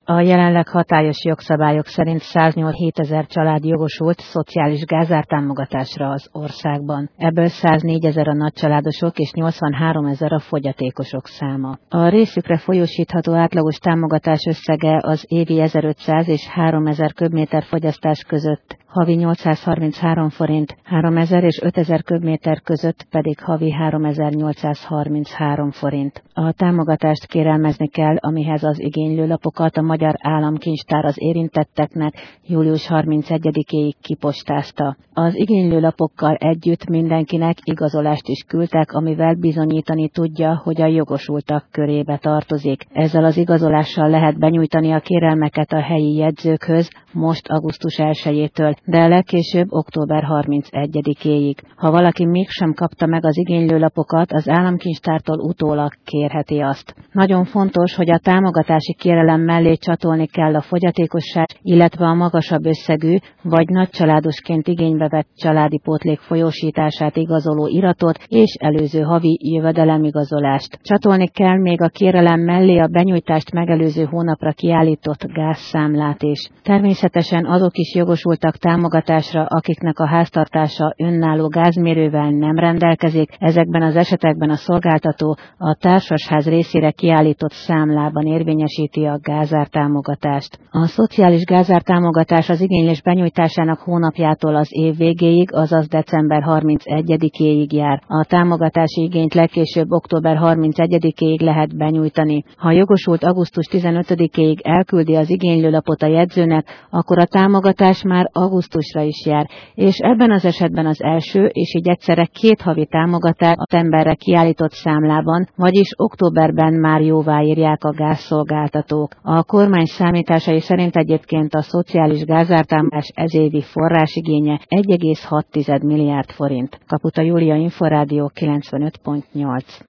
A jelenleg hatályos jogszabályok szerint 187 000 család jogosult szociális gázártámogatásra az országban. Ebből 104 000 a nagycsaládosok és 83 000 a fogyatékosok száma. A részükre folyósítható átlagos támogatás összege az évi 1500 és 3000 köbméter fogyasztás között havi 833 forint, 3000 és 5000 köbméter között pedig havi 3833 forint. A támogatást kérelmezni kell, amihez az igénylőlapokat a Magyar Államkincstár az érintetteknek július 31-éig kipostázta. Az igénylőlapokkal együtt mindenkinek igazolást is küldtek, amivel bizonyítani tudja, hogy a jogosultak körébe tartozik. Ezzel az igazolással lehet benyújtani a kérelmeket a helyi jegyzőkhöz most augusztus 1-től, de legkésőbb október 31-éig. Ha valaki mégsem kapta meg az igénylőlapokat, az államkincstártól utólag kérheti azt. Nagyon fontos, hogy a támogatási kérelem mellé csatolni kell a fogyatékosság, illetve a magasabb összegű vagy nagycsaládosként igénybe vett családi pótlék folyósítását igazoló iratot és előző havi jövedelemigazolást. Csatolni kell még a kérelem mellé a benyújtást megelőző hónapra kiállított gázszámlát is. Természetesen azok is jogosultak támogatásra, akiknek a háztartása önálló gázmérővel nem rendelkezik, ezekben az esetekben a szolgáltató a társasház részére kiállított számlában érvényesíti a gázártámogatást. A szociális gázártámogatás az igénylés benyújtásának hónapjától az év végéig, azaz december 31-éig jár. A támogatási igényt legkésőbb október 31-éig lehet benyújtani. Ha a jogosult augusztus 15-éig elküldi az igénylőlapot a jegyzőnek, akkor a támogatás már augusztusra is jár, és ebben az esetben az első és így egyszerre 2 havi támogatás a szeptemberre kiállított számlában, vagyis októberben már jóváírják a gázszolgáltatók. A kormány számításai szerint egyébként a szociális gázártámogatás ezévi forrásigénye 1,6 milliárd forint. Kaputa Júlia, Inforádió 95.8.